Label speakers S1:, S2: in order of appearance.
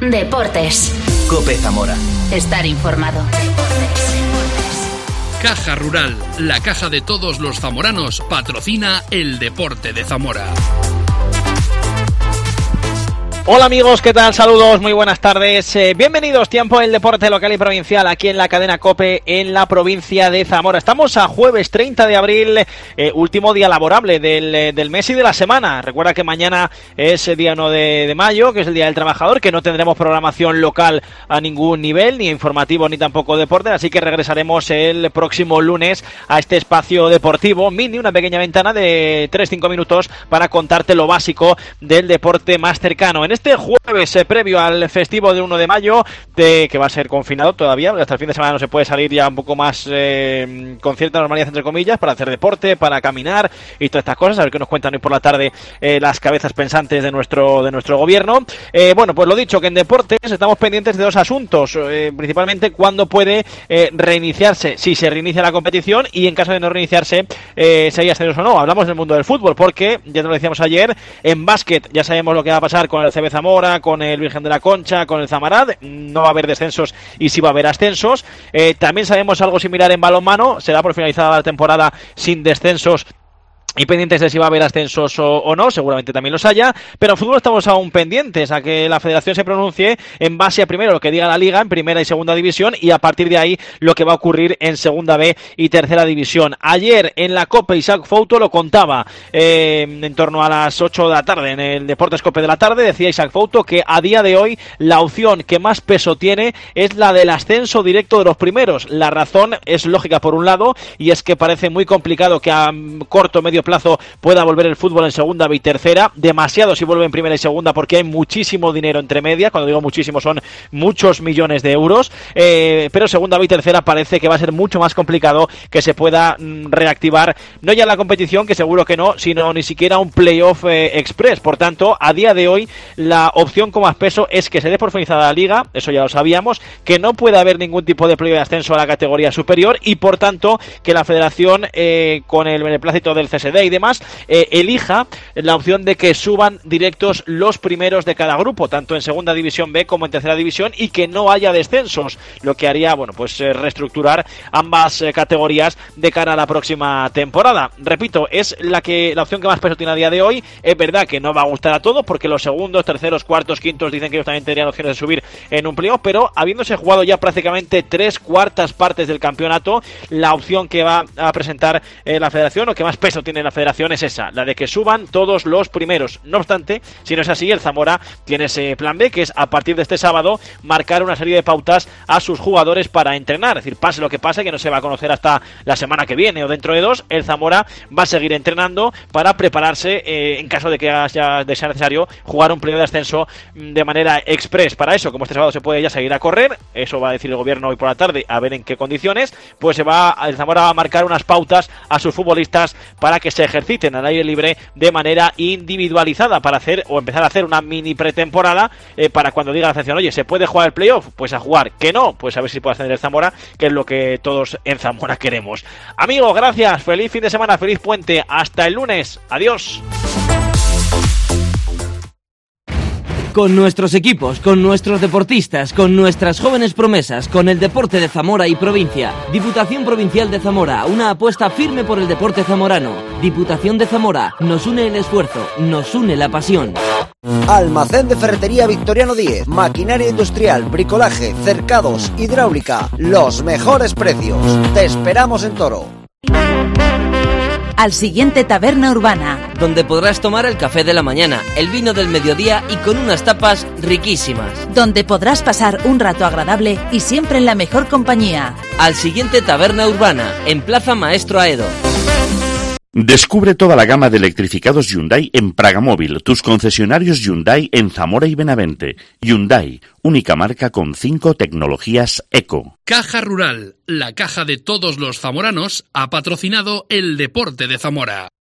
S1: Deportes.
S2: COPE Zamora.
S1: Estar informado.
S3: Caja Rural, la caja de todos los zamoranos, patrocina el deporte de Zamora.
S4: Hola amigos, ¿qué tal? Saludos, muy buenas tardes. Bienvenidos, tiempo del deporte local y provincial aquí en la cadena COPE en la provincia de Zamora. Estamos a jueves 30 de abril, último día laborable del mes y de la semana. Recuerda que mañana es el día 1 de mayo, que es el Día del Trabajador, que no tendremos programación local a ningún nivel, ni informativo ni tampoco deporte, así que regresaremos el próximo lunes a este espacio deportivo mini, una pequeña ventana de 3-5 minutos para contarte lo básico del deporte más cercano. En este jueves previo al festivo de 1 de mayo, que va a ser confinado todavía, porque hasta el fin de semana no se puede salir ya un poco más con cierta normalidad, entre comillas, para hacer deporte, para caminar y todas estas cosas. A ver qué nos cuentan hoy por la tarde las cabezas pensantes de nuestro gobierno. Bueno, pues lo dicho, que en deportes estamos pendientes de dos asuntos, principalmente cuándo puede reiniciarse, si se reinicia la competición, y en caso de no reiniciarse, si hay ascensos o no. Hablamos del mundo del fútbol, porque ya te lo decíamos ayer, en básquet ya sabemos lo que va a pasar con el CB Zamora, con el Virgen de la Concha, con el Zamarad. No va a haber descensos y sí va a haber ascensos. También sabemos algo similar en balonmano. Se da por finalizada la temporada sin descensos y pendientes de si va a haber ascensos o no, seguramente también los haya, pero en fútbol estamos aún pendientes a que la federación se pronuncie en base a primero lo que diga la liga en primera y segunda división, y a partir de ahí lo que va a ocurrir en segunda B y tercera división. Ayer en la COPE Isaac Fouto lo contaba en torno a las 8 de la tarde, en el Deportes COPE de la tarde, decía Isaac Fouto que a día de hoy la opción que más peso tiene es la del ascenso directo de los primeros. La razón es lógica por un lado, y es que parece muy complicado que a corto o medio plazo pueda volver el fútbol en segunda B y tercera, demasiado si vuelve en primera y segunda, porque hay muchísimo dinero entre medias. Cuando digo muchísimo son muchos millones de euros, pero segunda B y tercera parece que va a ser mucho más complicado que se pueda reactivar, no ya la competición, que seguro que no, sino ni siquiera un playoff express. Por tanto, a día de hoy la opción con más peso es que se dé por finalizada la liga, eso ya lo sabíamos, que no pueda haber ningún tipo de playoff de ascenso a la categoría superior, y por tanto que la federación con el beneplácito del CSD y demás, elija la opción de que suban directos los primeros de cada grupo, tanto en segunda división B como en tercera división, y que no haya descensos, lo que haría, bueno, pues reestructurar ambas categorías de cara a la próxima temporada. Repito, es la opción que más peso tiene a día de hoy. Es verdad que no va a gustar a todos, porque los segundos, terceros, cuartos, quintos dicen que ellos también tendrían opciones de subir en un playoff, pero habiéndose jugado ya prácticamente 3/4 partes del campeonato, la opción que va a presentar la federación, o que más peso tiene la federación, es esa, la de que suban todos los primeros. No obstante, si no es así, el Zamora tiene ese plan B, que es a partir de este sábado marcar una serie de pautas a sus jugadores para entrenar. Es decir, pase lo que pase, que no se va a conocer hasta la semana que viene o dentro de 2, el Zamora va a seguir entrenando para prepararse en caso de que sea necesario jugar un playoff de ascenso de manera express. Para eso, como este sábado se puede ya seguir a correr, eso va a decir el gobierno hoy por la tarde, a ver en qué condiciones, pues el Zamora va a marcar unas pautas a sus futbolistas para que se ejerciten al aire libre de manera individualizada, para hacer o empezar a hacer una mini pretemporada para cuando diga la selección, oye, ¿se puede jugar el playoff? Pues a jugar. ¿Que no? Pues a ver si puede ascender el Zamora, que es lo que todos en Zamora queremos. Amigos, gracias, feliz fin de semana, feliz puente, hasta el lunes, adiós.
S5: Con nuestros equipos, con nuestros deportistas, con nuestras jóvenes promesas, con el deporte de Zamora y provincia. Diputación Provincial de Zamora, una apuesta firme por el deporte zamorano. Diputación de Zamora, nos une el esfuerzo, nos une la pasión.
S6: Almacén de Ferretería Victoriano 10, maquinaria industrial, bricolaje, cercados, hidráulica, los mejores precios. Te esperamos en Toro.
S1: Al siguiente Taberna Urbana,
S5: donde podrás tomar el café de la mañana, el vino del mediodía y con unas tapas riquísimas.
S1: Donde podrás pasar un rato agradable y siempre en la mejor compañía.
S5: Al siguiente Taberna Urbana, en Plaza Maestro Aedo.
S7: Descubre toda la gama de electrificados Hyundai en Pragamóvil, tus concesionarios Hyundai en Zamora y Benavente. Hyundai, única marca con 5 tecnologías eco.
S3: Caja Rural, la caja de todos los zamoranos, ha patrocinado el deporte de Zamora.